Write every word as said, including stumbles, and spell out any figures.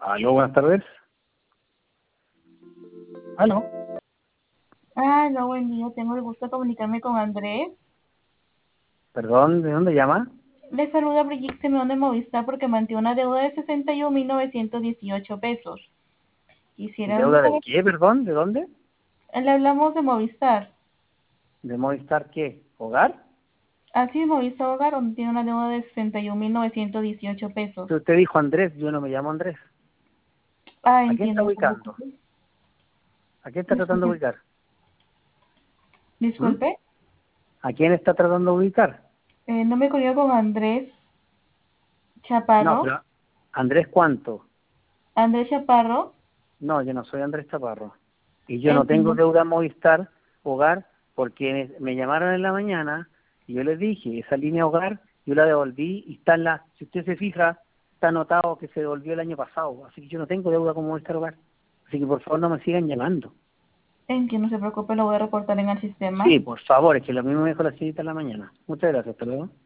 Aló, buenas tardes. Aló. Ah, no, buen día. Tengo el gusto de comunicarme con Andrés. Perdón, ¿de dónde llama? Le saluda Brigitte Simeón de Movistar porque mantiene una deuda de sesenta y un mil novecientos dieciocho pesos. Quisiera ¿Deuda de saber, qué, perdón? ¿De dónde? le hablamos de Movistar. ¿De Movistar qué? ¿Hogar? Así es, Movistar Hogar, donde tiene una deuda de sesenta y un mil novecientos dieciocho pesos. Usted dijo Andrés, yo no me llamo Andrés. Ah, ¿A quién está entiendo, no se ubicando? preocupe. ¿A quién está tratando de Disculpe. ubicar? ¿Mm? Disculpe. ¿A quién está tratando de ubicar? Eh, no me comunico con Andrés No, Chaparro. pero ¿Andrés cuánto? Andrés Chaparro. No, yo no soy Andrés Chaparro. Y yo no tengo Entiendo. deuda Movistar Hogar porque me llamaron en la mañana y yo les dije, esa línea Hogar yo la devolví y está en la, si usted se fija, está anotado que se devolvió el año pasado. Así que yo no tengo deuda con Movistar Hogar. Así que por favor no me sigan llamando. Entiendo, no se preocupe, lo voy a reportar en el sistema. Sí, por favor, es que lo mismo me dijo la señorita en la mañana. Muchas gracias, hasta luego.